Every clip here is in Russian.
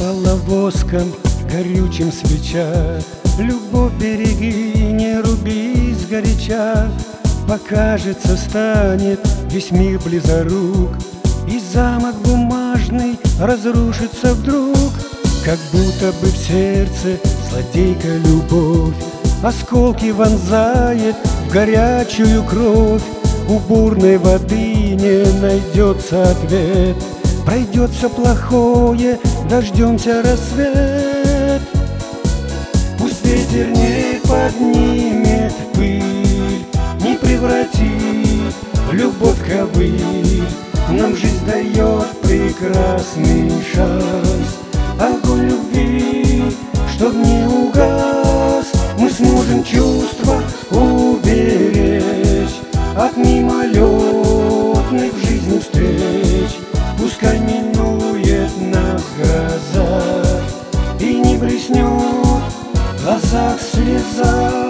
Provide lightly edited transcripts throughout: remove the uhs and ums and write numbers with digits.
Пала воском горючим свеча, любовь береги, не руби сгоряча. Покажется, станет весь мир близорук, и замок бумажный разрушится вдруг. Как будто бы в сердце злодейка любовь осколки вонзает в горячую кровь. У бурной воды не найдется ответ, пройдет все плохое, дождемся рассвет. Пусть ветер не поднимет пыль, не превратит любовь в ковыль. Нам жизнь дает прекрасный шанс, огонь любви, чтоб не угас. Мы сможем чувства уберечь от мимолетных в жизни встреч. Пускай минует нас гроза и не блеснет в глазах слеза.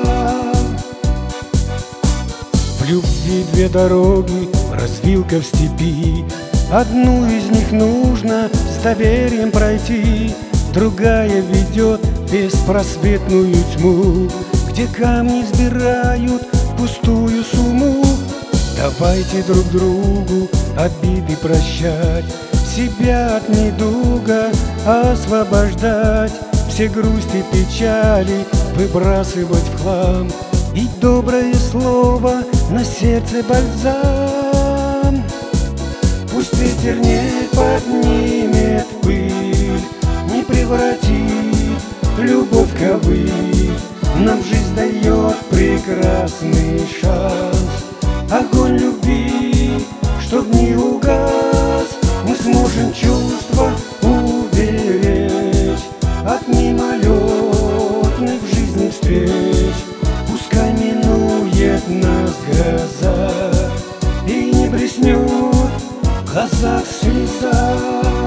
В любви две дороги, развилка в степи. Одну из них нужно с доверием пройти, другая ведет в беспросветную тьму, где камни сбирают пустую сумму. Давайте друг другу обиды прощать, себя от недуга освобождать, все грусти, печали выбрасывать в хлам, и доброе слово на сердце бальзам. Пусть ветер не поднимет пыль, не превратит любовь в ковыль. Нам жизнь дает прекрасный шанс, огонь любви, чтоб не угас. Мы сможем чувства уберечь от мимолетных в жизни встреч. Пускай минует нас гроза и не блеснет в глазах слеза.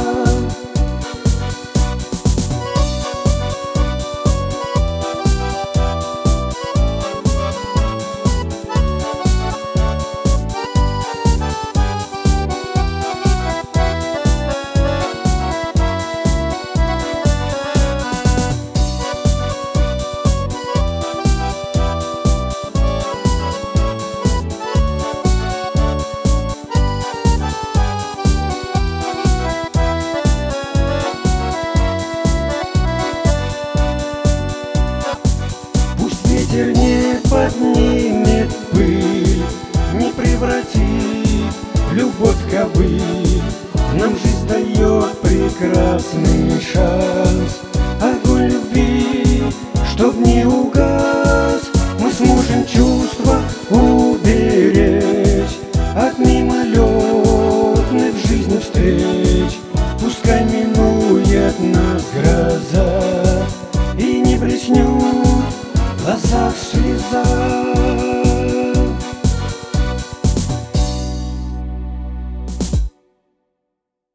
Ветер не поднимет пыль, не превратит любовь в ковыль. Нам жизнь дает прекрасный шанс, огонь любви, чтоб не угас. Мы сможем чувства уберечь от мимолетных в жизни встреч. Пускай минует нас гроза и не блеснет